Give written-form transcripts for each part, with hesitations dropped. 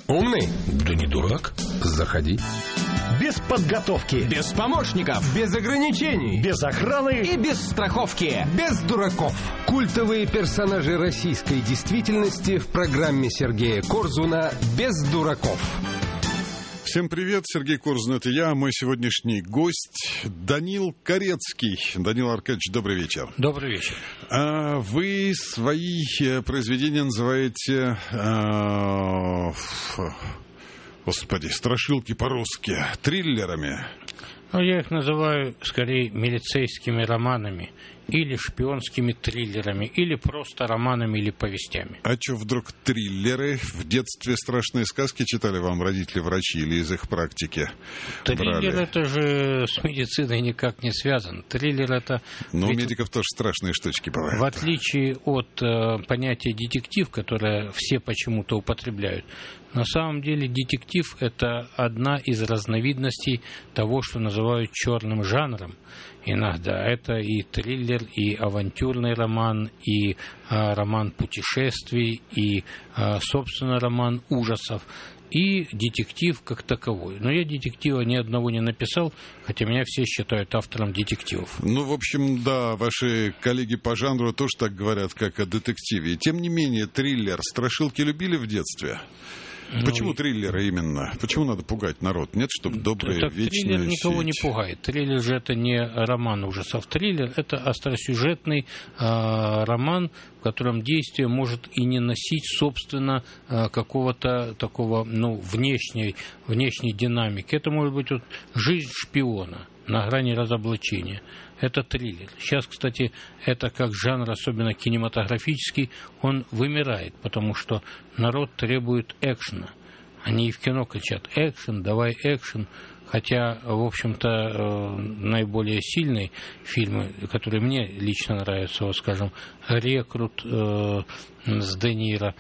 Умный? Да не дурак. Заходи. Без подготовки. Без помощников. Без ограничений. Без охраны. И без страховки. Без дураков. Культовые персонажи российской действительности в программе Сергея Корзуна «Без дураков». Всем привет, Сергей Корзун, это я, мой сегодняшний гость Данил Корецкий. Данил Аркадьевич, добрый вечер. Добрый вечер. Вы свои произведения называете, страшилки по-русски, триллерами. Ну, я их называю скорее милицейскими романами или шпионскими триллерами, или просто романами или повестями. А что вдруг триллеры? В детстве страшные сказки читали вам родители-врачи или из их практики? Триллер это же с медициной никак не связан. Триллер это... Но у медиков тоже страшные штучки бывают. В отличие от понятия детектив, которое все почему-то употребляют, на самом деле детектив это одна из разновидностей того, что называют черным жанром. Иногда это и триллер, и авантюрный роман, и роман путешествий, и, собственно, роман ужасов, и детектив как таковой. Но я детектива ни одного не написал, хотя меня все считают автором детективов. Ну, в общем, да, ваши коллеги по жанру тоже так говорят, как о детективе. Тем не менее, триллер, страшилки любили в детстве? Почему триллеры именно? Почему надо пугать народ? Нет, чтобы добрые, так вечные... Триллер никого не пугает. Триллер же это не роман ужасов. Триллер это остросюжетный роман, в котором действие может и не носить, собственно, какого-то такого, внешней динамики. Это может быть вот жизнь шпиона на грани разоблачения. Это триллер. Сейчас, кстати, это как жанр, особенно кинематографический, он вымирает, потому что народ требует экшена. Они и в кино кричат: экшен, давай экшен. Хотя, в общем-то, наиболее сильные фильмы, которые мне лично нравятся, вот, скажем, «Рекрут» с Де Ниро,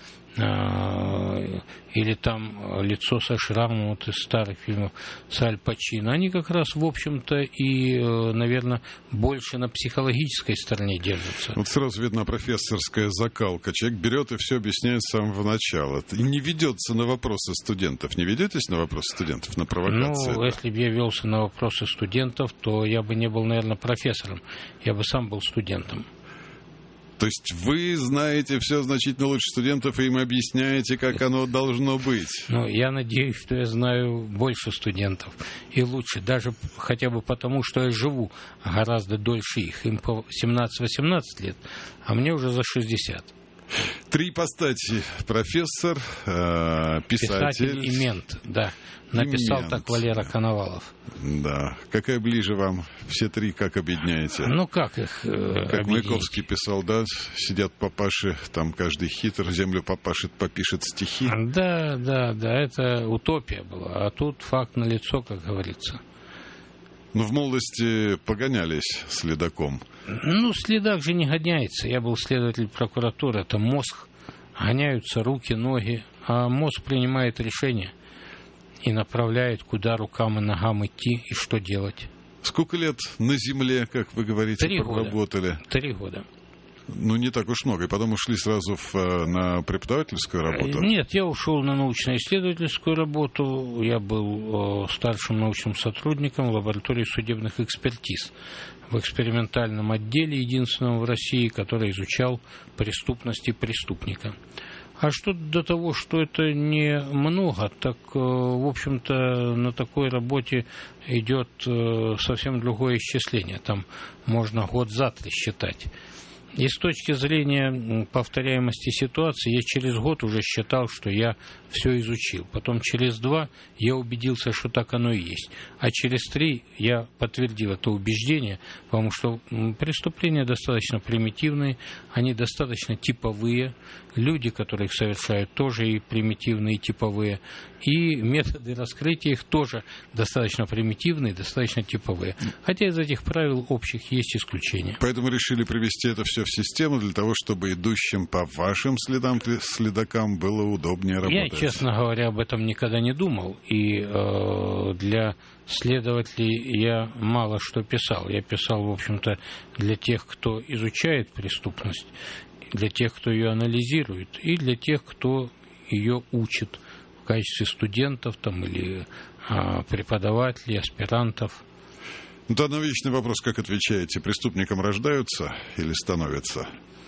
или там «Лицо со шрамом», вот из старых фильмов с Аль Пачино, они как раз, в общем-то, и, наверное, больше на психологической стороне держатся. Вот сразу видна профессорская закалка. Человек берет и все объясняет с самого начала. И не ведется на вопросы студентов. Не ведетесь на вопросы студентов, на провокации? Если бы я велся на вопросы студентов, то я бы не был, наверное, профессором. Я бы сам был студентом. То есть вы знаете все значительно лучше студентов и им объясняете, как оно должно быть? Я надеюсь, что я знаю больше студентов и лучше, даже хотя бы потому, что я живу гораздо дольше их. Им по 17-18 лет, а мне уже за 60. Три ипостаси: профессор, писатель и мент, да. Написал так Валера Коновалов. Да. Какая ближе вам? Все три как объединяете? Как их как Маяковский писал, да? Сидят папаши, там каждый хитр, землю попишет стихи. Да, это утопия была. А тут факт налицо, как говорится. В молодости погонялись следаком. Следак же не гоняется. Я был следователь прокуратуры. Это мозг. Гоняются руки, ноги. А мозг принимает решение и направляет, куда рукам и ногам идти и что делать. Сколько лет на земле, как вы говорите, проработали? 3 года. Не так уж много. И потом ушли сразу на преподавательскую работу? Нет, я ушел на научно-исследовательскую работу. Я был старшим научным сотрудником в лаборатории судебных экспертиз в экспериментальном отделе, единственном в России, который изучал преступности преступника. А что до того, что это не много, так, в общем-то, на такой работе идет совсем другое исчисление. Там можно год за 3 считать. И с точки зрения повторяемости ситуации, я через год уже считал, что я все изучил. Потом через 2 я убедился, что так оно и есть. А через 3 я подтвердил это убеждение, потому что преступления достаточно примитивные, они достаточно типовые. Люди, которые их совершают, тоже и примитивные, и типовые. И методы раскрытия их тоже достаточно примитивные, достаточно типовые. Хотя из этих правил общих есть исключения. Поэтому решили привести это все в систему для того, чтобы идущим по вашим следакам было удобнее работать. Я, честно говоря, об этом никогда не думал. И для следователей я мало что писал. Я писал, в общем-то, для тех, кто изучает преступность, для тех, кто ее анализирует, и для тех, кто ее учит. В качестве студентов там, или преподавателей, аспирантов. Ну, аналогичный вопрос, как отвечаете, преступником рождаются или становятся?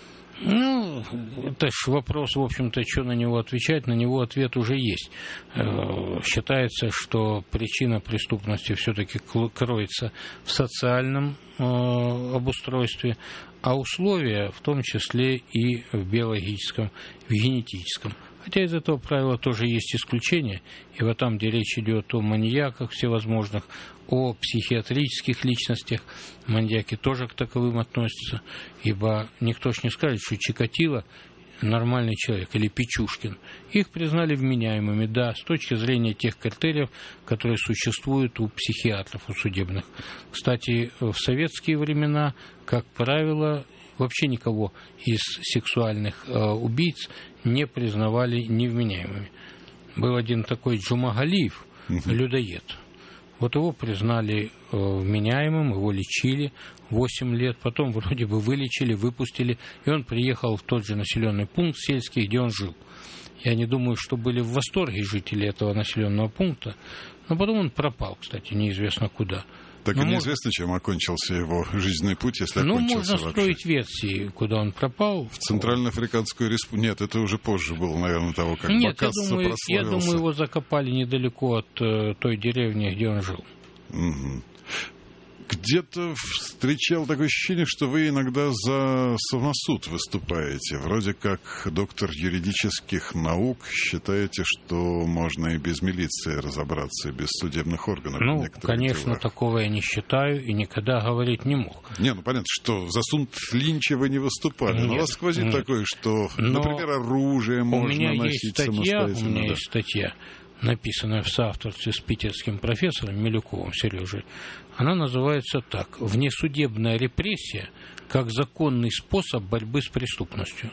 Ну, это ж вопрос, в общем-то, что на него отвечать, на него ответ уже есть. Считается, что причина преступности все-таки кроется в социальном обустройстве, а условия в том числе и в биологическом, в генетическом. Хотя из этого правила тоже есть исключения, и вот там, где речь идет о маньяках всевозможных, о психиатрических личностях, маньяки тоже к таковым относятся, ибо никто ж не скажет, что Чикатило нормальный человек или Печушкин. Их признали вменяемыми, да, с точки зрения тех критериев, которые существуют у психиатров, у судебных. Кстати, в советские времена, как правило, вообще никого из сексуальных убийц не признавали невменяемыми. Был один такой Джумагалиев, людоед. Вот его признали вменяемым, его лечили 8 лет, потом вроде бы вылечили, выпустили, и он приехал в тот же населенный пункт сельский, где он жил. Я не думаю, что были в восторге жители этого населенного пункта, но потом он пропал, кстати, неизвестно куда. Так и неизвестно, чем окончился его жизненный путь, если окончился можно вообще. строить версии, куда он пропал. В Центральноафриканскую республику. Нет, это уже позже было, наверное, того, как Бокассо прославился. Я думаю, его закопали недалеко от той деревни, где он жил. Угу. Где-то встречал такое ощущение, что вы иногда за самосуд выступаете. Вроде как доктор юридических наук, считаете, что можно и без милиции разобраться, и без судебных органов. Ну, конечно, делах. Такого я не считаю и никогда говорить не мог. Не, ну понятно, что за суд Линча вы не выступали. Нет, но у вас сквозит такое, что, например, оружие можно носить самостоятельно. У меня есть статья, написанная в соавторстве с питерским профессором Милюковым Сережей. Она называется так: «Внесудебная репрессия как законный способ борьбы с преступностью».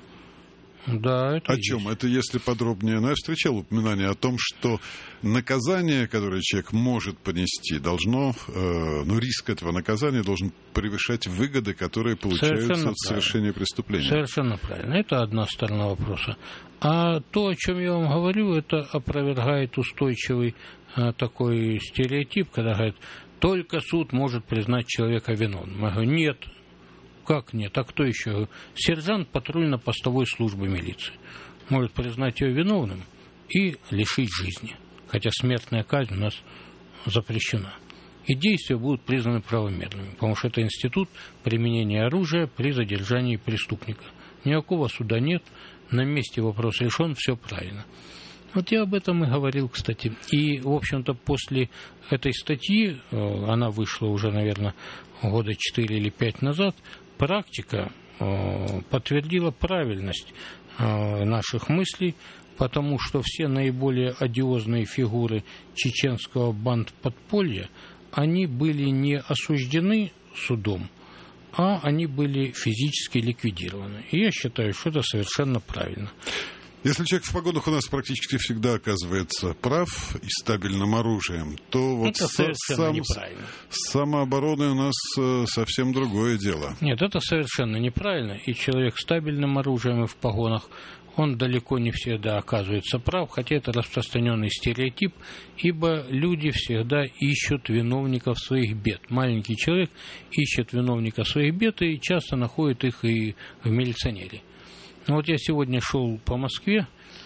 Да, это о чем? Это если подробнее? Но я встречал упоминание о том, что наказание, которое человек может понести, должно, риск этого наказания должен превышать выгоды, которые получаются от совершения преступления. Совершенно правильно. Это одна сторона вопроса. А то, о чем я вам говорю, это опровергает устойчивый такой стереотип, когда говорят, только суд может признать человека виновным. Я говорю, нет. Как нет? А кто еще? Сержант патрульно-постовой службы милиции может признать его виновным и лишить жизни. Хотя смертная казнь у нас запрещена. И действия будут признаны правомерными, потому что это институт применения оружия при задержании преступника. Никакого суда нет, на месте вопрос решен, все правильно. Вот я об этом и говорил, кстати. И, в общем-то, после этой статьи, она вышла уже, наверное, года 4 или 5 назад, практика подтвердила правильность наших мыслей, потому что все наиболее одиозные фигуры чеченского бандподполья, они были не осуждены судом, а они были физически ликвидированы. И я считаю, что это совершенно правильно. Если человек в погонах у нас практически всегда оказывается прав и стабильным оружием, то вот это совершенно неправильно. С самообороной у нас совсем другое дело. Нет, это совершенно неправильно. И человек с стабильным оружием и в погонах, он далеко не всегда оказывается прав, хотя это распространенный стереотип, ибо люди всегда ищут виновников своих бед. Маленький человек ищет виновника своих бед и часто находит их и в милиционере. Вот я сегодня шел по Москве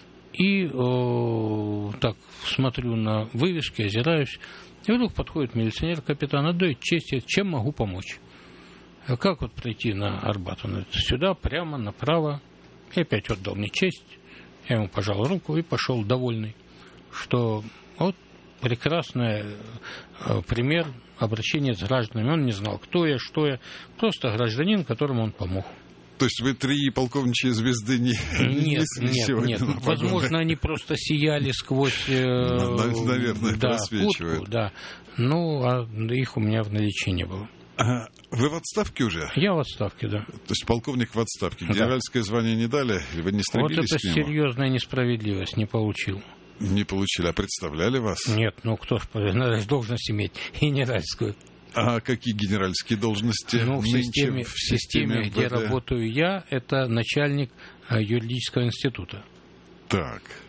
и так смотрю на вывески, озираюсь, и вдруг подходит милиционер, капитан, отдает честь, чем могу помочь? А как вот пройти на Арбат? Он говорит, сюда, прямо, направо. И опять отдал мне честь, я ему пожал руку и пошел довольный, что вот прекрасный пример обращения с гражданами. Он не знал, кто я, что я, просто гражданин, которому он помог. То есть вы 3 полковничьи звезды не несли сегодня? Нет. Возможно, они просто сияли сквозь наверное, просвечивают. Куртку, да. Ну, а их у меня в наличии не было. Вы в отставке уже? Я в отставке, да. То есть полковник в отставке. Генеральское звание не дали? Или вы не стремились вот к нему? Вот это серьезная несправедливость. Не получил. Не получили. А представляли вас? Нет, ну кто ж, надо же должность иметь генеральскую. А какие генеральские должности? Ну, в системе, где работаю я, это начальник юридического института. Так.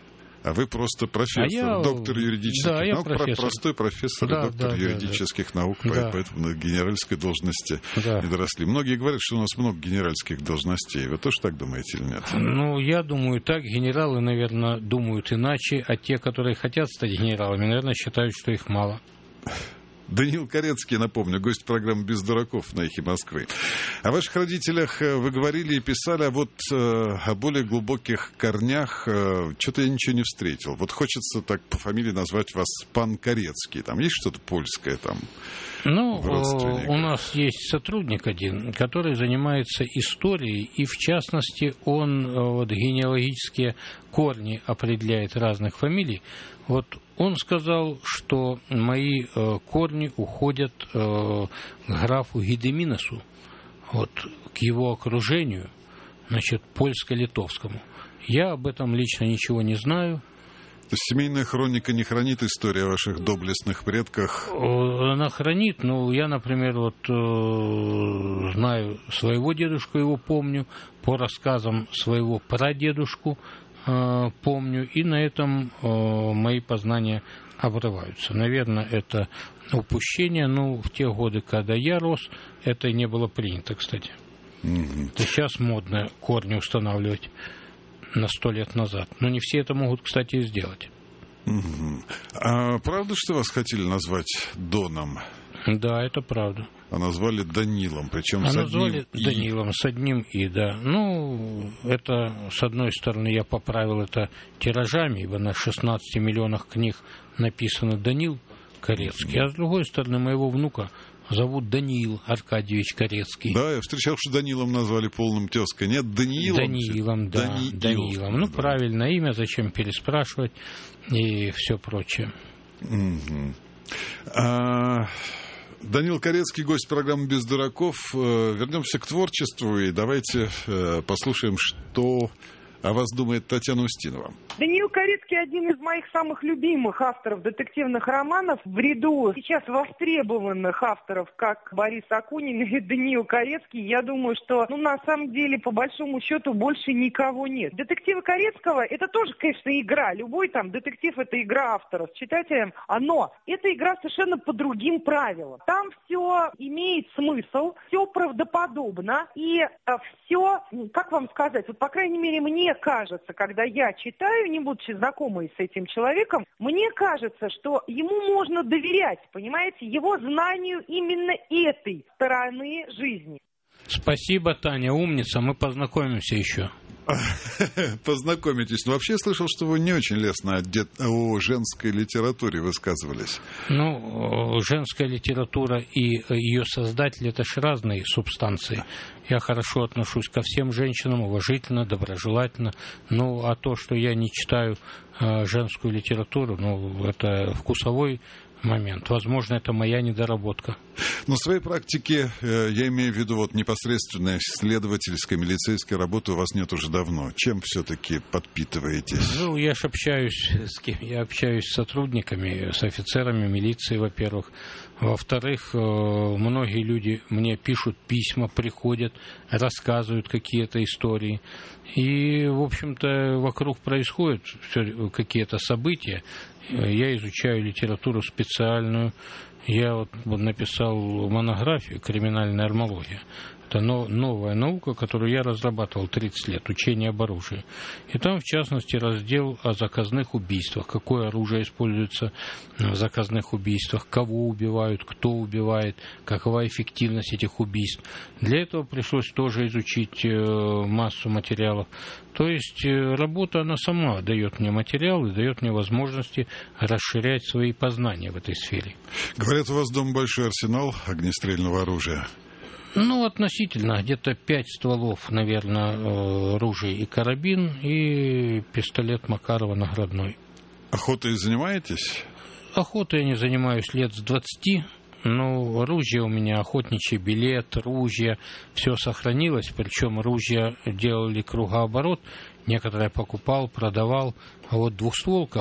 А вы просто профессор, доктор юридических наук, простой профессор, доктор юридических наук, поэтому на генеральской должности не доросли. Многие говорят, что у нас много генеральских должностей. Вы тоже так думаете или нет? Ну, я думаю так. Генералы, наверное, думают иначе, а те, которые хотят стать генералами, наверное, считают, что их мало. Даниил Корецкий, напомню, гость программы «Без дураков» на «Эхе Москвы». О ваших родителях вы говорили и писали, а вот о более глубоких корнях что-то я ничего не встретил. Вот хочется так по фамилии назвать вас пан Корецкий. Там есть что-то польское там? Ну, у нас есть сотрудник один, который занимается историей, и в частности он вот, генеалогические корни определяет разных фамилий. Вот он сказал, что мои корни уходят к графу Гедеминасу, вот, к его окружению, значит, польско-литовскому. Я об этом лично ничего не знаю. То есть семейная хроника не хранит историю о ваших доблестных предках? Она хранит, но я, например, вот знаю своего дедушку, его помню, по рассказам своего прадедушку помню, и на этом мои познания обрываются. Наверное, это упущение, но в те годы, когда я рос, это не было принято, кстати. Сейчас модно корни устанавливать на 100 лет назад. Но не все это могут, кстати, сделать. А правда, что вас хотели назвать Доном? Да, это правда. А назвали Данилом, причем с одним назвали Данилом, с одним «и», да. Ну, это, с одной стороны, я поправил это тиражами, ибо на 16 миллионах книг написано «Данил Корецкий», а с другой стороны, моего внука зовут Даниил Аркадьевич Корецкий. Да, я встречал, что Данилом назвали полным тезкой. Нет, Даниилом? Даниилом, да. Даниилом. Ну, правильное имя, зачем переспрашивать и все прочее. Даниил Корецкий, гость программы «Без дураков». Вернемся к творчеству и давайте послушаем, что о вас думает Татьяна Устинова. Даниил Корецкий один из моих самых любимых авторов детективных романов в ряду сейчас востребованных авторов, как Борис Акунин и Даниил Корецкий. Я думаю, что, на самом деле, по большому счету, больше никого нет. Детективы Корецкого – это тоже, конечно, игра. Любой там детектив – это игра автора с читателем. Но эта игра совершенно по другим правилам. Там все имеет смысл, все правдоподобно и все, как вам сказать, вот, по крайней мере, мне кажется, когда я читаю, не будучи знакомой с этим человеком, мне кажется, что ему можно доверять, понимаете, его знанию именно этой стороны жизни. Спасибо, Таня, умница, мы познакомимся еще. Познакомитесь. Но вообще я слышал, что вы не очень лестно о женской литературе высказывались. Женская литература и ее создатель – это же разные субстанции. Я хорошо отношусь ко всем женщинам, уважительно, доброжелательно. А то, что я не читаю женскую литературу, это вкусовой момент. Возможно, это моя недоработка. Но в своей практике, я имею в виду непосредственной исследовательской, милицейской работы у вас нет уже давно. Чем все-таки подпитываетесь? Я же общаюсь с кем? Я общаюсь с сотрудниками, с офицерами милиции, во-первых. Во-вторых, многие люди мне пишут письма, приходят, рассказывают какие-то истории. И, в общем-то, вокруг происходят какие-то события. Я изучаю литературу специальную. Я написал монографию «Криминальная армология». Это новая наука, которую я разрабатывал 30 лет, учение об оружии. И там, в частности, раздел о заказных убийствах, какое оружие используется в заказных убийствах, кого убивают, кто убивает, какова эффективность этих убийств. Для этого пришлось тоже изучить массу материалов. То есть работа, она сама дает мне материал и дает мне возможности расширять свои познания в этой сфере. Говорят, у вас дома большой арсенал огнестрельного оружия. Относительно. Где-то 5 стволов, наверное, ружей и карабин, и пистолет Макарова наградной. Охотой занимаетесь? Охотой я не занимаюсь лет с 20. Ружья у меня, охотничий билет, ружья, все сохранилось. Причем ружья делали кругооборот. Некоторые покупал, продавал. А двухстволка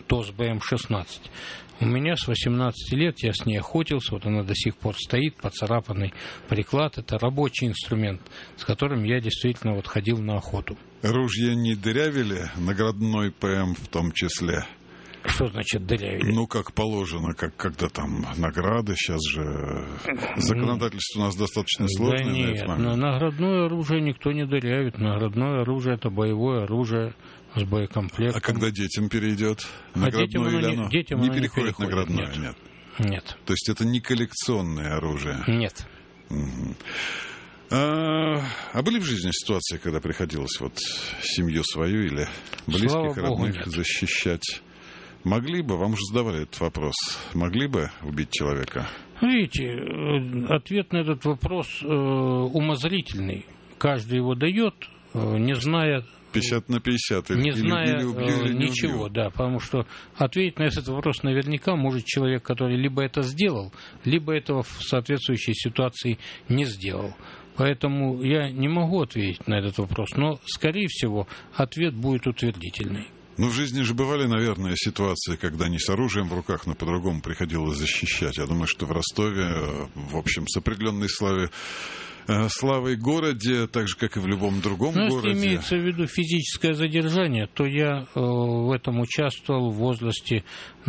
ТОС БМ-16. У меня с 18 лет я с ней охотился, вот она до сих пор стоит, поцарапанный приклад. Это рабочий инструмент, с которым я действительно вот ходил на охоту. Ружья не дырявили, наградной ПМ в том числе? Что значит дырявили? Ну, как положено, как когда там награды, сейчас же законодательство у нас достаточно сложное. Да нет, наградное оружие никто не дырявит. Наградное оружие — это боевое оружие с боекомплектом. А когда детям перейдет? Наградное или оно? Детям не оно переходит не наградное? Нет. То есть это не коллекционное оружие? Нет. Угу. А были в жизни ситуации, когда приходилось вот семью свою или близких, Слава родных Богу, защищать? Могли бы, вам уже задавали этот вопрос, могли бы убить человека? Видите, ответ на этот вопрос умозрительный. Каждый его дает, не зная... 50 на 50. Не зная убью, ничего, убью. да, потому что ответить на этот вопрос наверняка может человек, который либо это сделал, либо этого в соответствующей ситуации не сделал. Поэтому я не могу ответить на этот вопрос, но, скорее всего, ответ будет утвердительный. Ну, в жизни же бывали, наверное, ситуации, когда не с оружием в руках, но по-другому приходилось защищать. Я думаю, что в Ростове, в общем, с определенной славой городе, так же, как и в любом другом городе. Если имеется в виду физическое задержание, то я в этом участвовал в возрасте,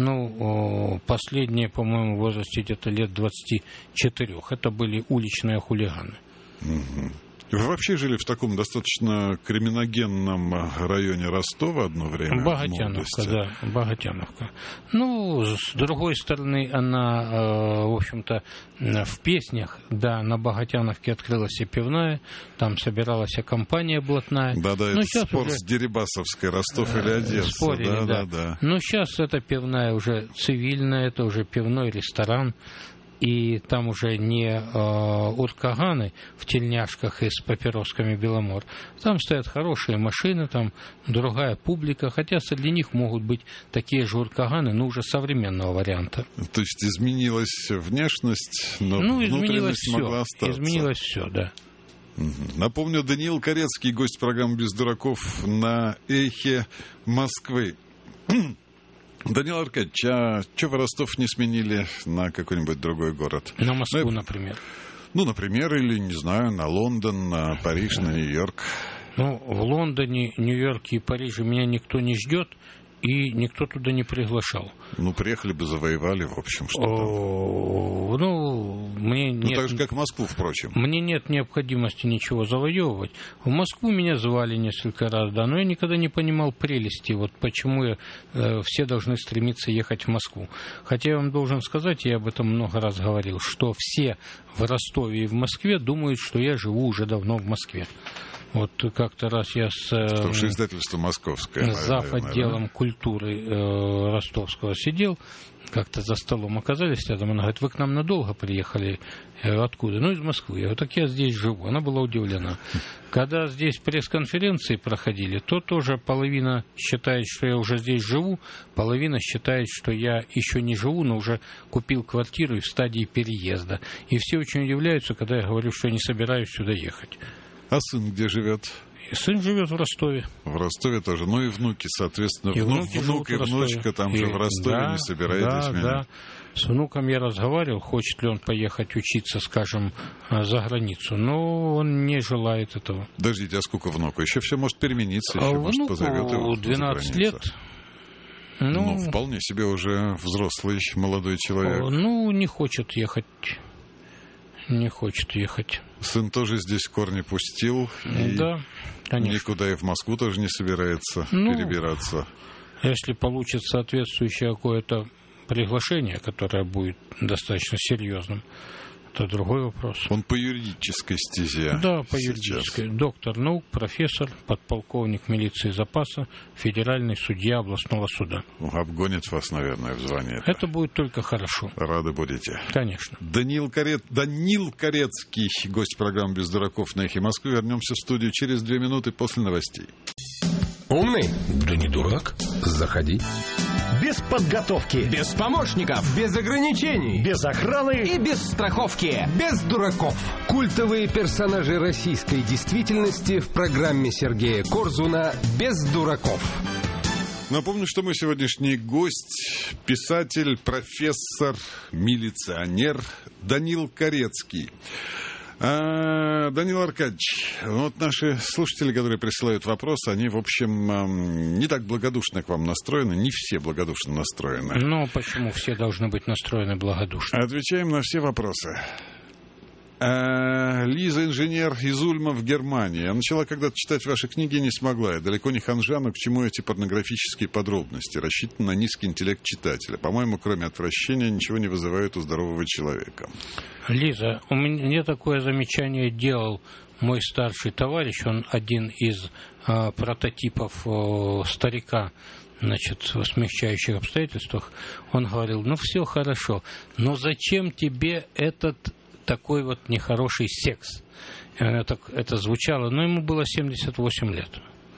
последние, по-моему, в возрасте где-то лет 24. Это были уличные хулиганы. Угу. Вы вообще жили в таком достаточно криминогенном районе Ростова одно время? Богатяновка, да, Богатяновка. С другой стороны, она, в общем-то, в песнях, да, на Богатяновке открылась и пивная, там собиралась компания блатная. Да-да, это спор уже... с Дерибасовской, Ростов или Одесса. Спорили, да. Но сейчас эта пивная уже цивильная, это уже пивной ресторан. И там уже не уркаганы в тельняшках и с папиросками Беломор. Там стоят хорошие машины, там другая публика, хотя среди них могут быть такие же уркаганы, но уже современного варианта. То есть изменилась внешность, но внутренность могла остаться. Изменилось все, да. Напомню, Даниил Корецкий, гость программы «Без дураков» на эхе Москвы. Даниил Аркадьевич, а что вы Ростов не сменили на какой-нибудь другой город? На Москву, например. Например, или, не знаю, на Лондон, на Париж, на Нью-Йорк. В Лондоне, Нью-Йорке и Париже меня никто не ждет, и никто туда не приглашал. Приехали бы, завоевали, в общем, что там. Мне нет... так же, как Москву, впрочем. Мне нет необходимости ничего завоевывать. В Москву меня звали несколько раз, да, но я никогда не понимал прелести, почему все должны стремиться ехать в Москву. Хотя я вам должен сказать, я об этом много раз говорил, что все в Ростове и в Москве думают, что я живу уже давно в Москве. Вот как-то раз я с издательство московское, зав. Отделом культуры ростовского сидел, как-то за столом оказались рядом, она говорит: вы к нам надолго приехали? Я говорю: откуда? Из Москвы. Я говорю: так я здесь живу. Она была удивлена. Когда здесь пресс-конференции проходили, то тоже половина считает, что я уже здесь живу, половина считает, что я еще не живу, но уже купил квартиру и в стадии переезда. И все очень удивляются, когда я говорю, что я не собираюсь сюда ехать. А сын где живет? Сын живет в Ростове. В Ростове тоже. И внуки, соответственно. И внук и внучка там же в Ростове, не собираетесь менять? Да. С внуком я разговаривал, хочет ли он поехать учиться, скажем, за границу. Но он не желает этого. Подождите, а сколько внуку? Еще все может перемениться, еще может позовет его. 12 лет. Вполне себе уже взрослый молодой человек. Не хочет ехать. Не хочет ехать. Сын тоже здесь корни пустил. Да, конечно. Никуда и в Москву тоже не собирается перебираться. Если получится соответствующее какое-то приглашение, которое будет достаточно серьезным, это другой вопрос. Он по юридической стезе. Да, по юридической. Доктор наук, профессор, подполковник милиции запаса, федеральный судья областного суда. Обгонит вас, наверное, в звании. Это будет только хорошо. Рады будете. Конечно. Даниил Корецкий, гость программы «Без дураков» на эхе Москвы. Вернемся в студию через 2 минуты после новостей. Умный? Да не дурак. Заходи. Без подготовки. Без помощников. Без ограничений. Без охраны. И без страховки. Без дураков. Культовые персонажи российской действительности в программе Сергея Корзуна «Без дураков». Напомню, что мой сегодняшний гость, писатель, профессор, милиционер Данил Корецкий. Данил Аркадьевич, вот наши слушатели, которые присылают вопросы, они, в общем, не так благодушно к вам настроены, не все благодушно настроены. Ну, почему все должны быть настроены благодушно? Отвечаем на все вопросы. Лиза, инженер из Ульма в Германии. Я начала когда-то читать ваши книги и не смогла. Я далеко не ханжа, но к чему эти порнографические подробности? Рассчитаны на низкий интеллект читателя. По-моему, кроме отвращения, ничего не вызывает у здорового человека. Лиза, мне такое замечание делал мой старший товарищ. Он один из прототипов старика, значит, в смягчающих обстоятельствах. Он говорил, ну все хорошо, но зачем тебе этот такой вот нехороший секс? Это звучало, но ему было 78 лет.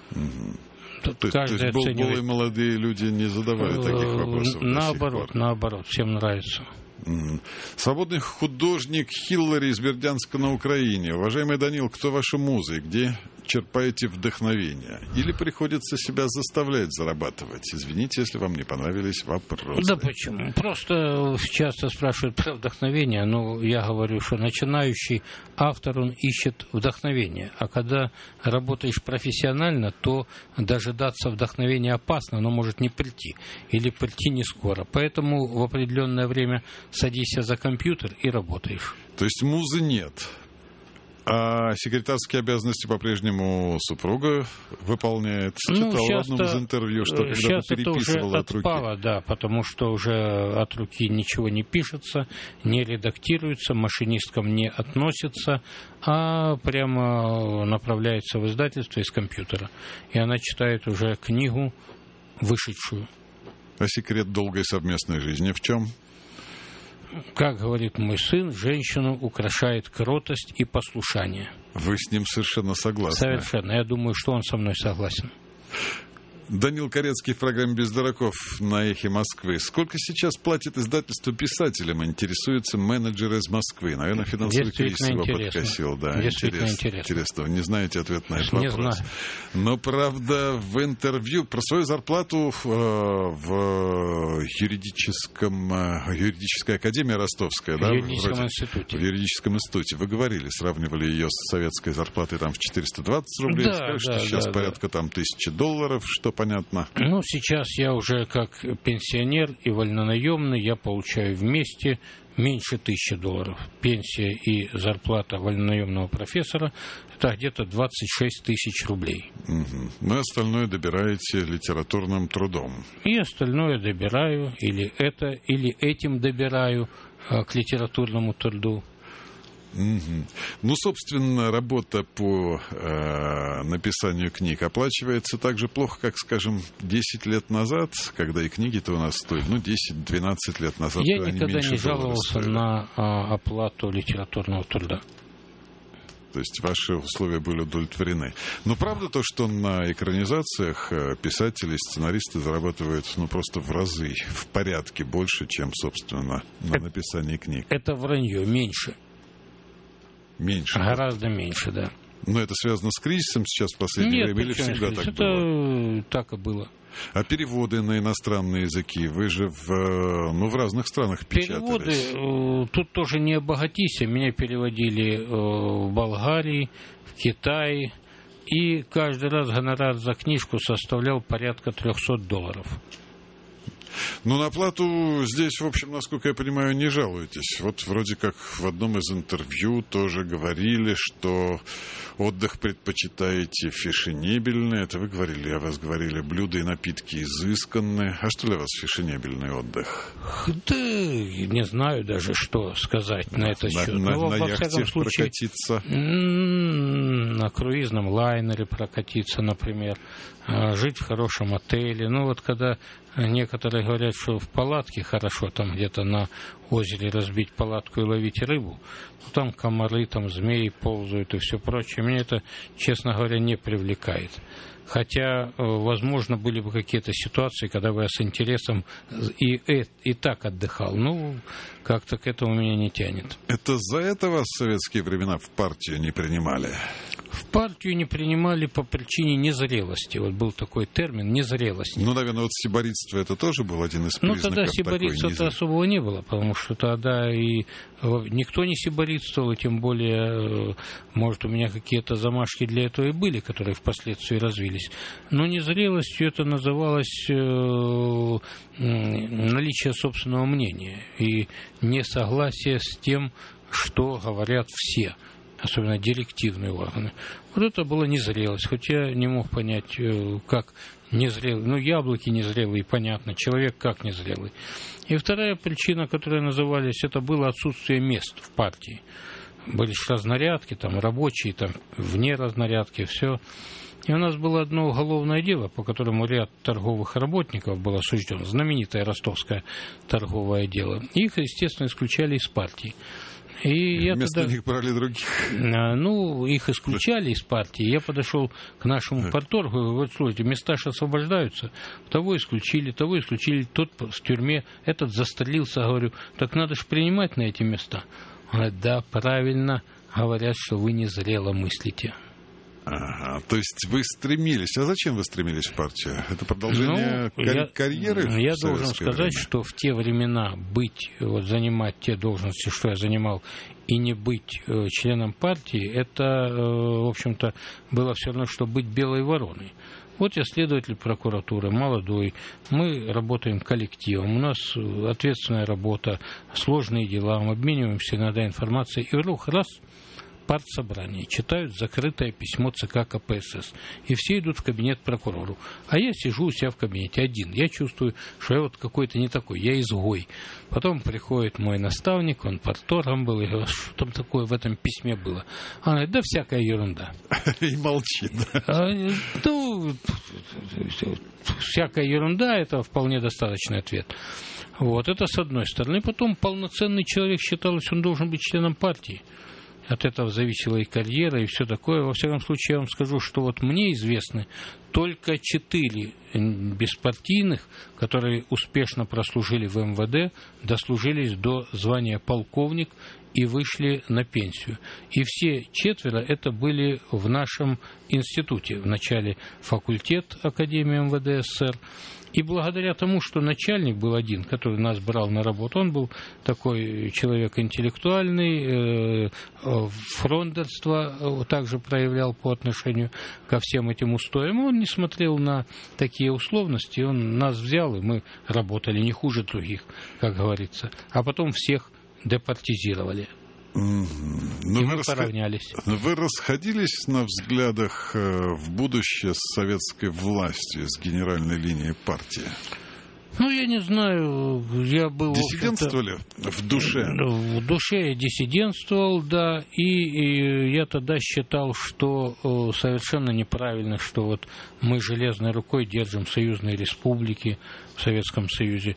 То есть голые молодые люди не задавали таких вопросов? Наоборот, всем нравится. Свободный художник Хиллари из Бердянска на Украине. Уважаемый Данил, кто ваши музы? Где черпаете вдохновение? Или приходится себя заставлять зарабатывать? Извините, если вам не понравились вопросы. Да почему? Просто часто спрашивают про вдохновение. Но я говорю, что начинающий автор, он ищет вдохновение. А когда работаешь профессионально, то дожидаться вдохновения опасно, оно может не прийти. Или прийти не скоро. Поэтому в определенное время садись за компьютер и работаешь. То есть музы нет. А секретарские обязанности по-прежнему супруга выполняет? Читал в одном из интервью, что когда-то переписывала от руки. Отпало, да, потому что уже от руки ничего не пишется, не редактируется, машинисткам не относится, а прямо направляется в издательство из компьютера. И она читает уже книгу вышедшую. А секрет долгой совместной жизни в чем? Как говорит мой сын, женщину украшает кротость и послушание. Вы с ним совершенно согласны? Совершенно. Я думаю, что он со мной согласен. Данил Корецкий в программе «Без дураков» на «Эхе Москвы». Сколько сейчас платит издательство писателям? Интересуется менеджер из Москвы. Наверное, финансовый кризис его подкосил. Да, интересно. Не знаете ответ на этот вопрос? Не знаю. Но, правда, в интервью про свою зарплату в юридической академии ростовской, в юридическом институте. В юридическом институте. Вы говорили, сравнивали ее с советской зарплатой там в 420 рублей. Да, сказали, что сейчас порядка там $1000, что понятно. Ну, сейчас я уже как пенсионер и вольнонаемный, я получаю вместе меньше $1000. Пенсия и зарплата вольнонаемного профессора — это где-то 26 тысяч рублей. Угу. Ну, и остальное добираете литературным трудом. И остальное добираю, или этим добираю к литературному труду. Угу. Ну, собственно, работа по написанию книг оплачивается так же плохо, как, скажем, 10 лет назад, когда и книги-то у нас стоят, 10-12 лет назад. Я никогда не жаловался на оплату литературного труда. То есть ваши условия были удовлетворены. Но правда то, что на экранизациях писатели, сценаристы зарабатывают просто в разы, в порядке больше, чем, собственно, на написании книг? Это вранье, меньше. Меньше? Гораздо меньше, да. Но это связано с кризисом сейчас в последнее время или всегда так было? Это так и было. А переводы на иностранные языки? Вы же в разных странах печатались. Переводы, тут тоже не обогатись. Меня переводили в Болгарии, в Китае. И каждый раз гонорар за книжку составлял порядка $300. Но на плату здесь, в общем, насколько я понимаю, не жалуетесь. Вот вроде как в одном из интервью тоже говорили, что отдых предпочитаете фешенебельный. Это вы говорили, о вас говорили, блюда и напитки изысканные. А что для вас фешенебельный отдых? Да, не знаю даже, что сказать на этот счет. На яхте прокатиться? На круизном лайнере прокатиться, например. Жить в хорошем отеле. Когда некоторые говорят, что в палатке хорошо, там где-то на озере разбить палатку и ловить рыбу, там комары, там змеи ползают и все прочее. Меня это, честно говоря, не привлекает. Хотя, возможно, были бы какие-то ситуации, когда бы я с интересом и так отдыхал. Как-то к этому меня не тянет. Это за это вас в советские времена в партию не принимали? В партию не принимали по причине незрелости. Вот был такой термин «незрелость». Ну, наверное, вот сиборитство это тоже был один из признаков. Ну, тогда сиборитства-то особого не было, потому что тогда и никто не сиборитствовал, и тем более, может, у меня какие-то замашки для этого и были, которые впоследствии развились. Но незрелостью это называлось наличие собственного мнения и несогласие с тем, что говорят все, особенно директивные органы. Вот это была незрелость, хоть я не мог понять, как незрелый. Ну, яблоки незрелые, понятно, человек как незрелый. И вторая причина, которая называлась, это было отсутствие мест в партии. Были же разнарядки, там, рабочие, там, вне разнарядки, все. И у нас было одно уголовное дело, по которому ряд торговых работников был осужден, знаменитое ростовское торговое дело. Их, естественно, исключали из партии. И я вместо тогда, них брали других. Ну, их исключали из партии. Я подошел к нашему парторгу и говорю: слушайте, места же освобождаются. Того исключили, тот в тюрьме, этот застрелился. Говорю, так надо же принимать на эти места. Он говорит: да, правильно, говорят, что вы незрело мыслите. Ага, то есть вы стремились. А зачем вы стремились в партию? Это продолжение карьеры? Я должен сказать, что в те времена занимать те должности, что я занимал, и не быть членом партии, это, в общем-то, было все равно, что быть белой вороной. Вот я следователь прокуратуры, молодой, мы работаем коллективом, у нас ответственная работа, сложные дела, мы обмениваемся иногда информацией, и вдруг раз – партсобрание, читают закрытое письмо ЦК КПСС, и все идут в кабинет прокурору. А я сижу у себя в кабинете один. Я чувствую, что я вот какой-то не такой, я изгой. Потом приходит мой наставник, он парторгом был, и говорит: что там такое в этом письме было? Он говорит: да всякая ерунда. И молчит. Ну, всякая ерунда, это вполне достаточный ответ. Вот, это с одной стороны. Потом полноценный человек считалось, он должен быть членом партии. От этого зависела и карьера, и все такое. Во всяком случае, я вам скажу, что вот мне известны только 4 беспартийных, которые успешно прослужили в МВД, дослужились до звания полковник и вышли на пенсию. И все 4 это были в нашем институте. Вначале факультет Академии МВД СССР. И благодаря тому, что начальник был один, который нас брал на работу, он был такой человек интеллектуальный, фрондерство также проявлял по отношению ко всем этим устоям. Он не смотрел на такие условности, он нас взял, и мы работали не хуже других, как говорится. А потом всех департизировали. Но мы поравнялись. Вы расходились на взглядах в будущее с советской властью, с генеральной линией партии? Ну, я не знаю, я был... Диссидентствовали в душе? В душе я диссидентствовал, да, и я тогда считал, что совершенно неправильно, что вот мы железной рукой держим союзные республики в Советском Союзе,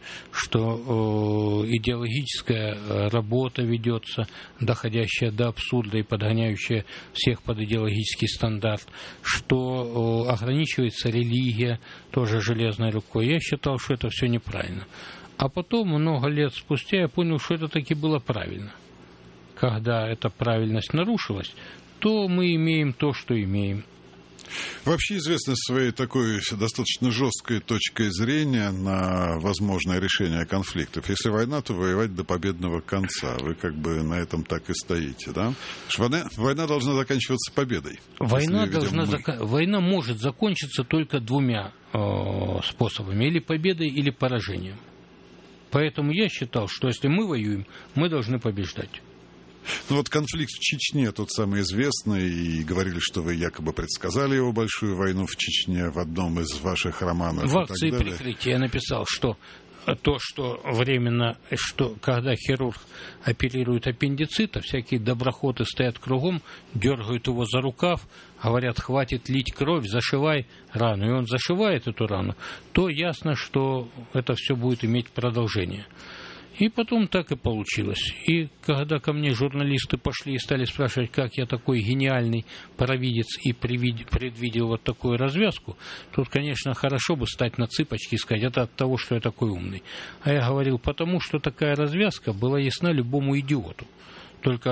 что идеологическая работа ведется, доходящая до абсурда и подгоняющая всех под идеологический стандарт, что ограничивается религия тоже железной рукой. Я считал, что это все неправильно. А потом, много лет спустя, я понял, что это таки было правильно. Когда эта правильность нарушилась, то мы имеем то, что имеем. Вообще известны своей такой достаточно жесткой точкой зрения на возможное решение конфликтов. Если война, то воевать до победного конца. Вы как бы на этом так и стоите, да? Война должна заканчиваться победой. Война может закончиться только 2 способами. Или победой, или поражением. Поэтому я считал, что если мы воюем, мы должны побеждать. Ну вот конфликт в Чечне, тот самый известный, и говорили, что вы якобы предсказали его большую войну в Чечне в одном из ваших романов. В акции прикрытия я написал, что то, что временно, что когда хирург оперирует аппендицит, а всякие доброходы стоят кругом, дергают его за рукав, говорят: хватит лить кровь, зашивай рану. И он зашивает эту рану, то ясно, что это все будет иметь продолжение. И потом так и получилось. И когда ко мне журналисты пошли и стали спрашивать, как я такой гениальный провидец и предвидел вот такую развязку, тут, конечно, хорошо бы стать на цыпочки и сказать: это от того, что я такой умный. А я говорил: потому что такая развязка была ясна любому идиоту. Только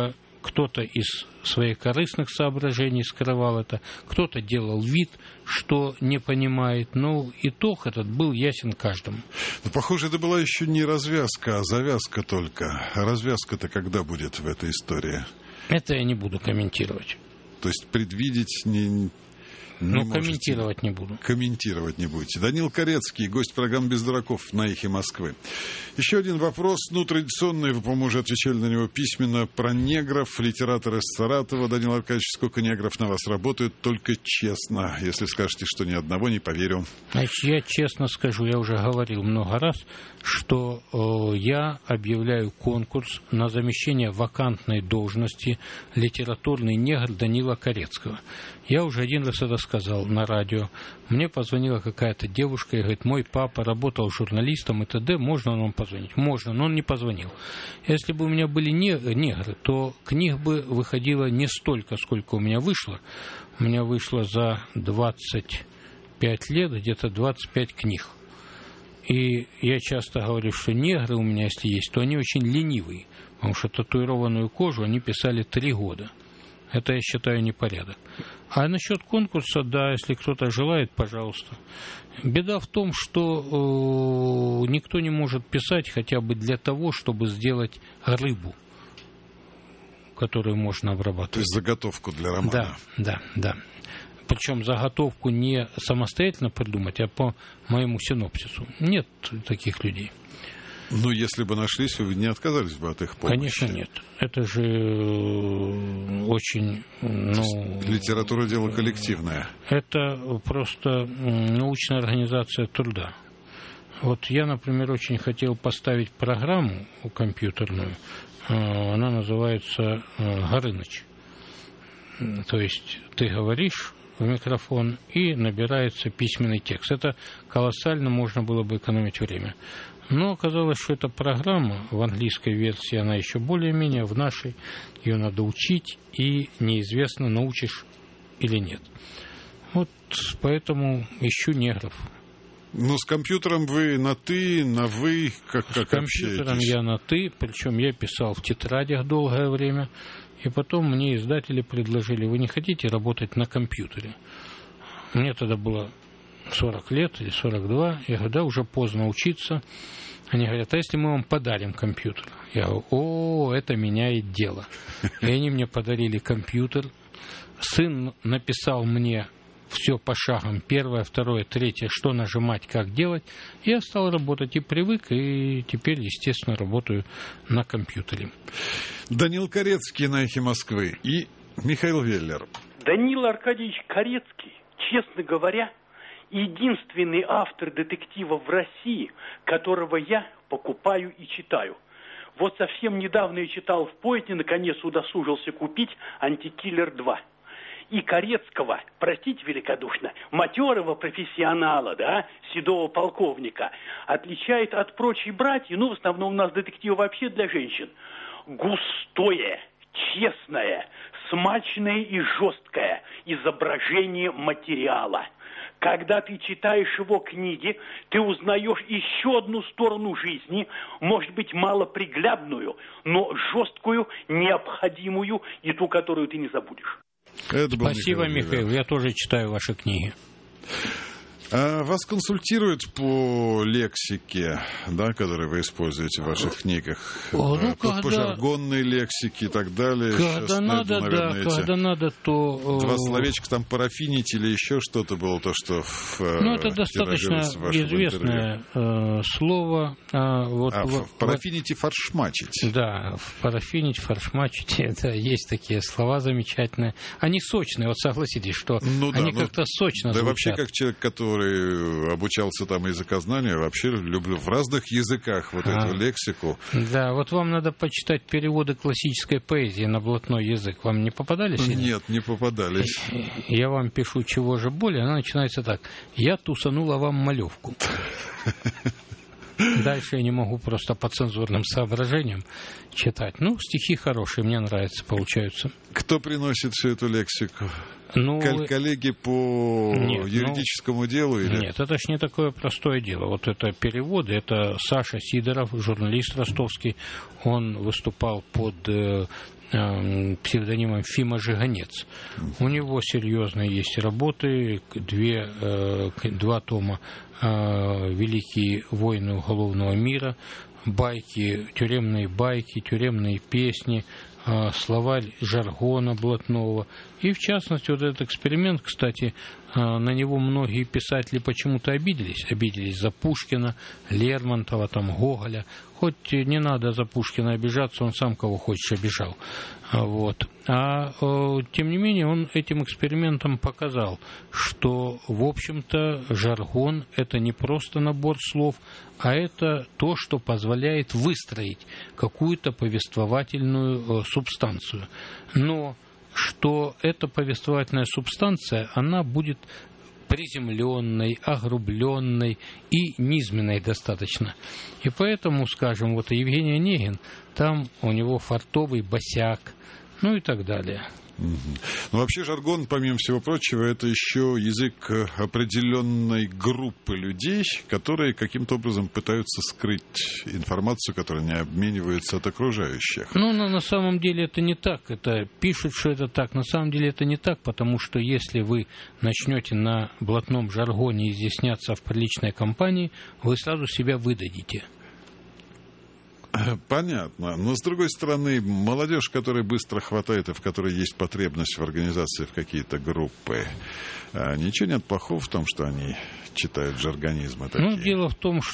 кто-то из своих корыстных соображений скрывал это, кто-то делал вид, что не понимает. Но итог этот был ясен каждому. Но, похоже, это была еще не развязка, а завязка только. А развязка-то когда будет в этой истории? Это я не буду комментировать. То есть предвидеть не комментировать не буду. Комментировать не будете. Данил Корецкий, гость программы «Без дураков» на «Эхе Москвы». Еще один вопрос, традиционный, вы, по-моему, уже отвечали на него письменно, про негров, литератор из Саратова. Данил Аркадьевич, сколько негров на вас работают? Только честно. Если скажете, что ни одного, не поверю. Значит, я честно скажу, я уже говорил много раз, что я объявляю конкурс на замещение вакантной должности литературный негр Данила Корецкого. Я уже один раз это сказал на радио. Мне позвонила какая-то девушка и говорит, мой папа работал журналистом и т.д. Можно он вам позвонить? Можно, но он не позвонил. Если бы у меня были негры, то книг бы выходило не столько, сколько у меня вышло. У меня вышло за 25 лет где-то 25 книг. И я часто говорю, что негры у меня, если есть, то они очень ленивые, потому что татуированную кожу они писали 3 года. Это, я считаю, непорядок. А насчет конкурса, да, если кто-то желает, пожалуйста. Беда в том, что никто не может писать хотя бы для того, чтобы сделать рыбу, которую можно обрабатывать. То есть заготовку для романа. Да. Причем заготовку не самостоятельно придумать, а по моему синопсису. Нет таких людей. Ну, если бы нашлись, вы не отказались бы от их помощи? Конечно, нет. Это же очень... Литература — дело коллективное. Это просто научная организация труда. Вот я, например, очень хотел поставить программу компьютерную. Она называется «Горыныч». То есть ты говоришь в микрофон и набирается письменный текст. Это колоссально можно было бы экономить время. Но оказалось, что эта программа в английской версии, она еще более-менее, в нашей ее надо учить, и неизвестно, научишь или нет. Вот поэтому ищу негров. Ну, с компьютером вы на «ты», на «вы», как общаетесь? С компьютером я на «ты», причем я писал в тетрадях долгое время, и потом мне издатели предложили, вы не хотите работать на компьютере? Мне тогда было 40 лет или 42, я говорю, да, уже поздно учиться. Они говорят, а если мы вам подарим компьютер? Я говорю, это меняет дело. И они мне подарили компьютер. Сын написал мне все по шагам, 1, 2, 3, что нажимать, как делать. Я стал работать и привык, и теперь, естественно, работаю на компьютере. Данил Корецкий на «Эхе Москвы» и Михаил Веллер. Данил Аркадьевич Корецкий, честно говоря, единственный автор детективов в России, которого я покупаю и читаю. Вот совсем недавно я читал в поезде, наконец удосужился купить «Антикиллер 2». И Корецкого, простите великодушно, матерого профессионала, да, седого полковника, отличает от прочей братьев, в основном у нас детективы вообще для женщин, густое, честное, смачное и жесткое изображение материала. Когда ты читаешь его книги, ты узнаешь еще одну сторону жизни, может быть, малоприглядную, но жесткую, необходимую и ту, которую ты не забудешь. Спасибо, Михаил. Я тоже читаю ваши книги. Вас консультируют по лексике, да, которую вы используете в ваших книгах? По жаргонной лексике и так далее. Когда надо, наверное, когда надо, то... 2 словечка там парафинить или еще что-то было, то, что это достаточно известное слово. Парафинить и форшмачить. Да, парафинить, форшмачить, это есть такие слова замечательные. Они сочные, вот согласитесь, что они как-то сочно звучат. Да вообще, как человек, который обучался там языкознанию, вообще люблю в разных языках вот эту лексику. Да, вот вам надо почитать переводы классической поэзии на блатной язык. Вам не попадались? Нет, не попадались. Я вам пишу «Чего же более», она начинается так. «Я тусанула вам малевку». Дальше я не могу просто по цензурным соображениям читать. Стихи хорошие, мне нравятся, получаются. Кто приносит всю эту лексику? Коллеги по юридическому делу? Или? Нет, это ж не такое простое дело. Вот это переводы, это Саша Сидоров, журналист ростовский. Он выступал под псевдонимом Фима Жиганец. У него серьезные есть работы, два тома «Великие войны уголовного мира», байки, тюремные песни, словарь жаргона блатного. И, в частности, вот этот эксперимент, кстати, на него многие писатели почему-то обиделись за Пушкина, Лермонтова, там, Гоголя. Хоть не надо за Пушкина обижаться, он сам кого хочешь обижал. Вот. Тем не менее, он этим экспериментом показал, что, в общем-то, жаргон – это не просто набор слов, а это то, что позволяет выстроить какую-то повествовательную субстанцию. Но что эта повествовательная субстанция, она будет приземленной, огрубленной и низменной достаточно. И поэтому, скажем, вот Евгений Онегин, там у него фартовый босяк, ну и так далее. Ну, вообще жаргон, помимо всего прочего, это еще язык определенной группы людей, которые каким-то образом пытаются скрыть информацию, которая не обменивается от окружающих. Ну, на самом деле это не так. Это пишут, что это так. На самом деле это не так, потому что если вы начнете на блатном жаргоне изъясняться в приличной компании, вы сразу себя выдадите. Понятно. Но, с другой стороны, молодежь, которая быстро хватает и в которой есть потребность в организации в какие-то группы, ничего нет плохого в том, что они читают жаргонизмы такие? Ну, дело в том,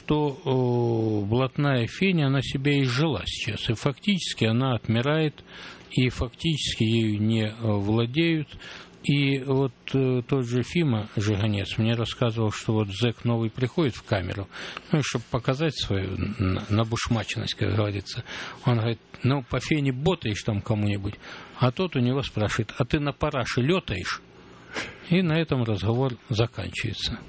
что блатная феня, она себя изжила сейчас. И фактически она отмирает, и фактически ею не владеют. И вот тот же Фима Жиганец мне рассказывал, что вот зэк новый приходит в камеру, ну, чтобы показать свою набушмаченность, как говорится. Он говорит, ну, по фене ботаешь там кому-нибудь, а тот у него спрашивает, а ты на параше летаешь? И на этом разговор заканчивается.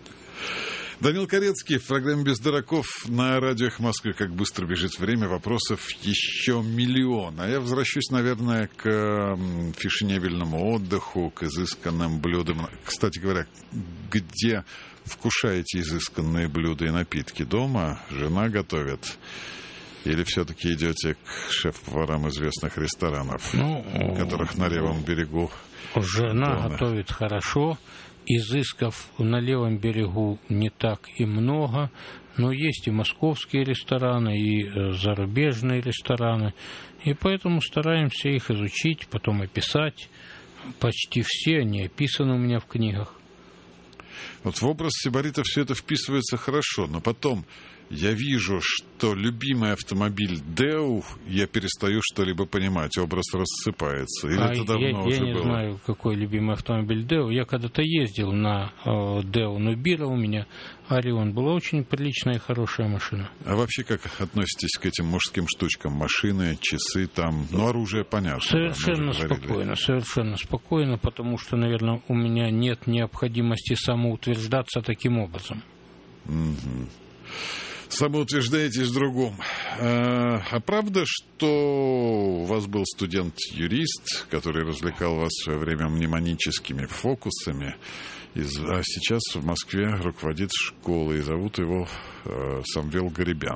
Данил Корецкий в программе «Без дураков» на радио «Эхо Москвы». Как быстро бежит время, вопросов еще миллион. А я возвращусь, наверное, к фешенебельному отдыху, к изысканным блюдам. Кстати говоря, где вкушаете изысканные блюда и напитки? Дома? Жена готовит? Или все-таки идете к шеф-поварам известных ресторанов, которых на левом берегу? Жена готовит хорошо. Изысков на левом берегу не так и много, но есть и московские рестораны, и зарубежные рестораны, и поэтому стараемся их изучить, потом описать. Почти все они описаны у меня в книгах. Вот в образ сибарита все это вписывается хорошо, но потом я вижу, что любимый автомобиль Дэу, я перестаю что-либо понимать, образ рассыпается. Или это давно уже было? Я не знаю, какой любимый автомобиль Дэу. Я когда-то ездил на Дэу Нубира, у меня Орион, была очень приличная и хорошая машина. А вообще как относитесь к этим мужским штучкам? Машины, часы там, ну, оружие понятно. Совершенно спокойно, потому что, наверное, у меня нет необходимости самоутверждаться таким образом. Угу. Самоутверждаетесь в другом. А правда, что у вас был студент-юрист, который развлекал вас в свое время мнемоническими фокусами, а сейчас в Москве руководит школой, и зовут его Самвел Гарибян?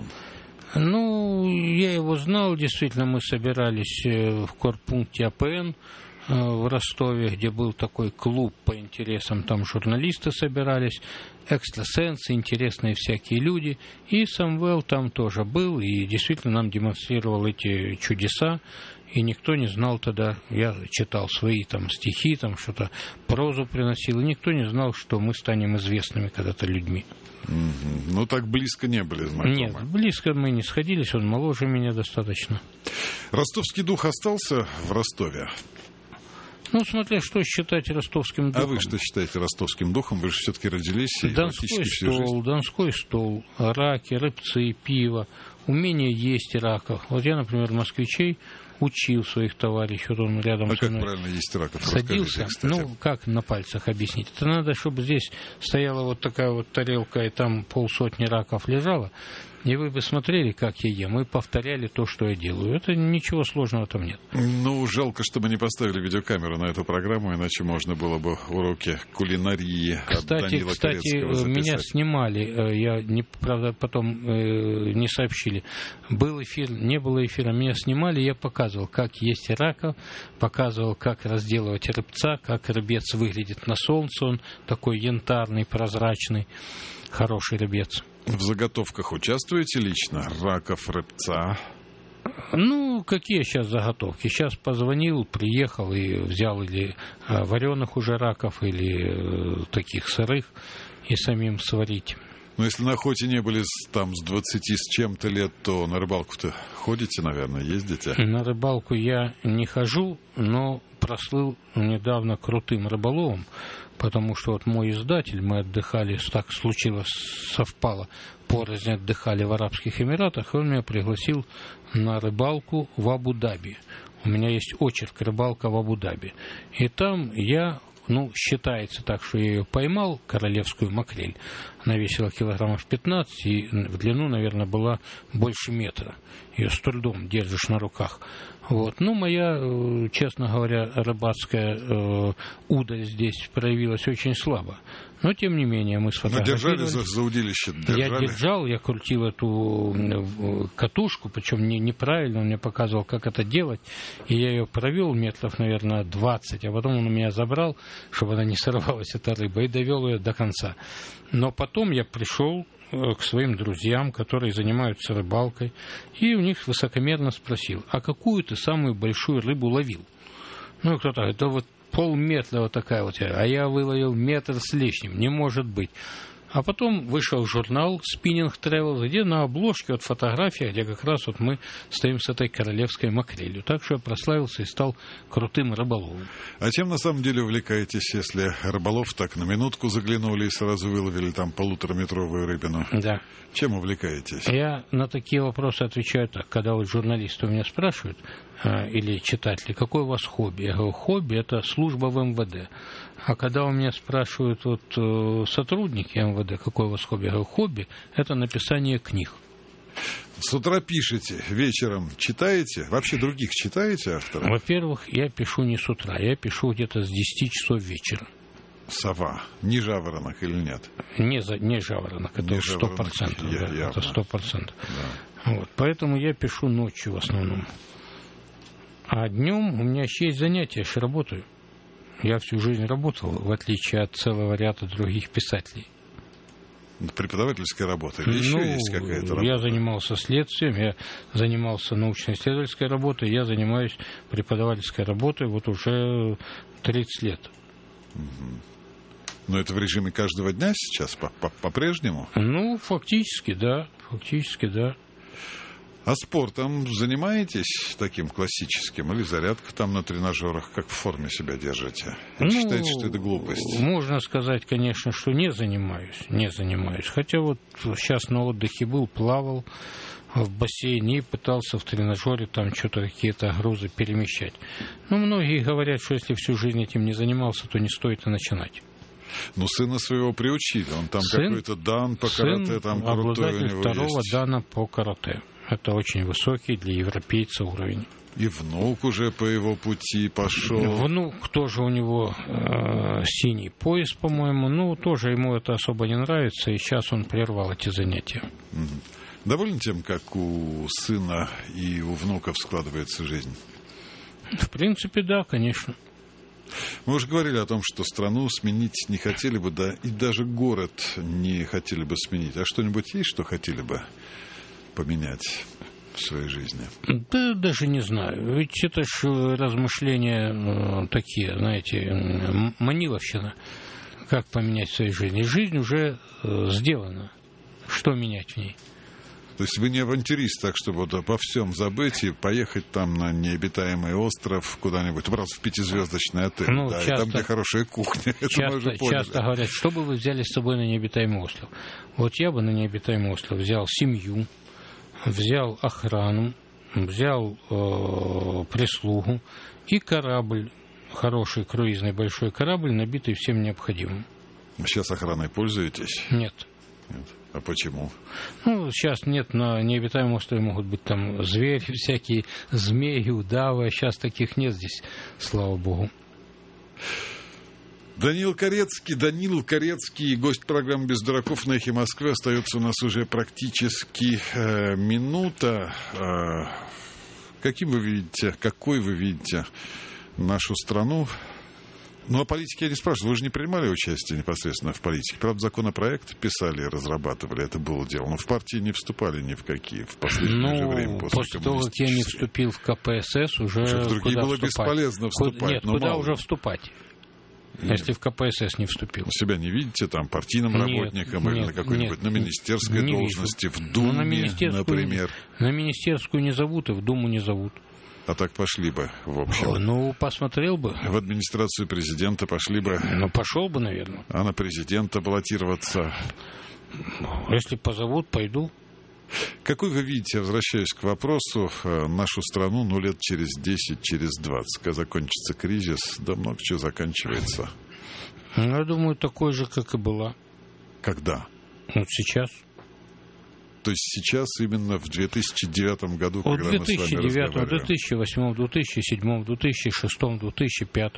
Ну, я его знал, действительно, мы собирались в корпункте АПН в Ростове, где был такой клуб по интересам, там журналисты собирались, экстрасенсы, интересные всякие люди, и Самвел там тоже был, и действительно нам демонстрировал эти чудеса, и никто не знал тогда, я читал свои там стихи, там что-то, прозу приносил, и никто не знал, что мы станем известными когда-то людьми. Ну, так близко не были знакомы? Нет, близко мы не сходились, он моложе меня достаточно. Ростовский дух остался в Ростове? Ну, смотря что считать ростовским духом. А вы что считаете ростовским духом? Вы же все-таки родились и практически всю жизнь. Донской стол, раки, рыбцы, пиво, умение есть раков. Вот я, например, москвичей учил своих товарищей, вот он рядом со мной. Как правильно есть раков? Садился, как на пальцах объяснить? Это надо, чтобы здесь стояла вот такая вот тарелка, и там 50 раков лежало, и вы бы смотрели, как я ем, и повторяли то, что я делаю. Это ничего сложного там нет. Ну, жалко, чтобы не поставили видеокамеру на эту программу, иначе можно было бы уроки кулинарии от Данила Корецкого записать. Меня снимали, правда, потом не сообщили были. Был эфир, не было эфира, меня снимали, я показывал, как есть раков, показывал, как разделывать рыбца, как рыбец выглядит на солнце, он такой янтарный, прозрачный, хороший рыбец. В заготовках участвуете лично? Раков, рыбца? Ну, какие сейчас заготовки? Сейчас позвонил, приехал и взял или вареных уже раков, или таких сырых, и самим сварить. Но если на охоте не были там с 20 с чем-то лет, то на рыбалку-то ходите, наверное, ездите? На рыбалку я не хожу, но прослыл недавно крутым рыболовом, потому что вот мой издатель, мы отдыхали, так случилось, совпало, порознь отдыхали в Арабских Эмиратах, и он меня пригласил на рыбалку в Абу-Даби. У меня есть очерк «Рыбалка в Абу-Даби». И там я, считается так, что я ее поймал, королевскую макрель. Она весила килограммов 15 и в длину, наверное, была больше метра. Ее с трудом держишь на руках. Вот. Моя, честно говоря, рыбацкая удаль здесь проявилась очень слабо. Но, тем не менее, мы сфотографировали. Держали за удилище? Держали? Я держал, я крутил эту катушку, причем неправильно, он мне показывал, как это делать. И я ее провел метров, наверное, 20, а потом он у меня забрал, чтобы она не сорвалась, эта рыба, и довел ее до конца. Но потом я пришел к своим друзьям, которые занимаются рыбалкой, и у них высокомерно спросил: а какую ты самую большую рыбу ловил? Кто-то говорит: это вот полметра вот такая вот, а я выловил метр с лишним, не может быть. А потом вышел журнал Spinning Travel, где на обложке вот фотография, где как раз вот мы стоим с этой королевской макрелью. Так что я прославился и стал крутым рыболовом. А чем на самом деле увлекаетесь, если рыболов так на минутку заглянули и сразу выловили там 1,5-метровую рыбину? Да. Чем увлекаетесь? Я на такие вопросы отвечаю так. Когда вот журналисты у меня спрашивают, или читатели, какое у вас хобби? Я говорю, хобби – это служба в МВД. А когда у меня спрашивают сотрудники МВД, какое у вас хобби? Я говорю, хобби – это написание книг. С утра пишете, вечером читаете? Вообще других читаете авторов? Во-первых, я пишу не с утра, я пишу где-то с 10 часов вечера. Сова. Не жаворонок или нет? Не жаворонок, это 100%. Да, это 100%. Да. Вот, поэтому я пишу ночью в основном. А днем у меня еще есть занятия, я же работаю. Я всю жизнь работал, в отличие от целого ряда других писателей. Преподавательская работа или еще есть какая-то работа? Я занимался следствием, я занимался научно-исследовательской работой, я занимаюсь преподавательской работой вот уже 30 лет. Но это в режиме каждого дня сейчас по-прежнему? Фактически, да. А спортом занимаетесь таким классическим? Или зарядка там на тренажерах? Как в форме себя держите? Считаете, что это глупость? Можно сказать, конечно, что не занимаюсь. Хотя вот сейчас на отдыхе был, плавал в бассейне и пытался в тренажере там что-то, какие-то грузы перемещать. Многие говорят, что если всю жизнь этим не занимался, то не стоит и начинать. Сына своего приучили. Он там какой-то дан по карате, там крутой у него второго есть. дана по карате. Это очень высокий для европейца уровень. И внук уже по его пути пошел. Внук тоже у него синий пояс, по-моему. Тоже ему это особо не нравится, и сейчас он прервал эти занятия. Доволен тем, как у сына и у внуков складывается жизнь? В принципе, да, конечно. Мы уже говорили о том, что страну сменить не хотели бы, да и даже город не хотели бы сменить. А что-нибудь есть, что хотели бы поменять в своей жизни? Да, даже не знаю. Ведь это ж размышления такие, знаете, маниловщина. Как поменять в своей жизни? Жизнь уже сделана. Что менять в ней? То есть вы не авантюрист, так чтобы вот обо всем забыть и поехать там на необитаемый остров куда-нибудь, просто в 5-звездочный отель, часто, и там, где хорошая кухня. Часто говорят, что бы вы взяли с собой на необитаемый остров? Вот я бы на необитаемый остров взял семью, взял охрану, взял прислугу и корабль, хороший круизный большой корабль, набитый всем необходимым. Сейчас охраной пользуетесь? Нет. А почему? Сейчас нет, на необитаемом острове могут быть там звери всякие, змеи, удавы, а сейчас таких нет здесь, слава богу. Даниил Корецкий, гость программы «Без дураков» на «Эхе Москвы». Остается у нас уже практически минута. Какой вы видите нашу страну? Ну, о политике я не спрашиваю. Вы же не принимали участие непосредственно в политике. Правда, законопроект писали, разрабатывали, это было дело. Но в партии не вступали ни в какие в последнее же время. После того, как я не вступил в КПСС, уже в другие куда было вступать? бесполезно вступать. Нет, куда уже вступать? Если в КПСС не вступил. Себя не видите там партийным работником или на какой-нибудь на министерской должности, в Думе, например? На министерскую не зовут и в Думу не зовут. А так пошли бы, в общем. Ну, посмотрел бы. В администрацию президента пошли бы. Ну, пошел бы, наверное. А на президента баллотироваться? Если позовут, пойду. Какой вы видите, возвращаясь к вопросу, нашу страну, лет через 10, через 20, когда закончится кризис, да много чего заканчивается? Я думаю, такой же, как и была. Когда? Вот сейчас. То есть сейчас, именно в 2009 году, вот когда мы с вами разговариваем? В 2008, 2007, 2006, 2005.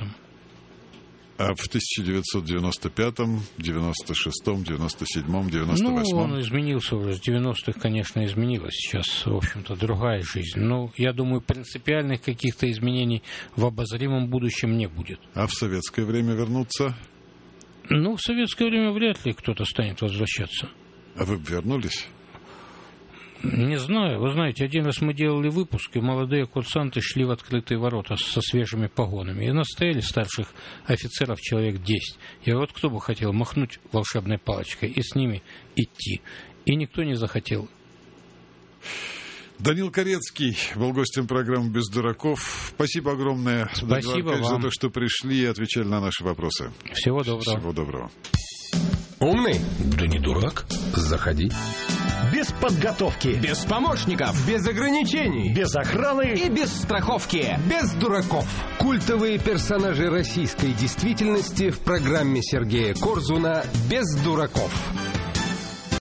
А в 1995, 96, 97, 98? Ну, он изменился уже. С 90-х, конечно, изменилось. Сейчас, в общем-то, другая жизнь. Но, я думаю, принципиальных каких-то изменений в обозримом будущем не будет. А в советское время вернуться? Ну, в советское время вряд ли кто-то станет возвращаться. А вы бы вернулись? Не знаю. Вы знаете, один раз мы делали выпуск, и молодые курсанты шли в открытые ворота со свежими погонами. И настояли старших офицеров человек 10. Я вот кто бы хотел махнуть волшебной палочкой и с ними идти. И никто не захотел. Даниил Корецкий был гостем программы «Без дураков». Спасибо огромное. Спасибо вам. За то, что пришли и отвечали на наши вопросы. Всего доброго. Всего доброго. Умный? Да не дурак. Заходи. Без подготовки. Без помощников. Без ограничений. Без охраны. И без страховки. Без дураков. Культовые персонажи российской действительности в программе Сергея Корзуна «Без дураков».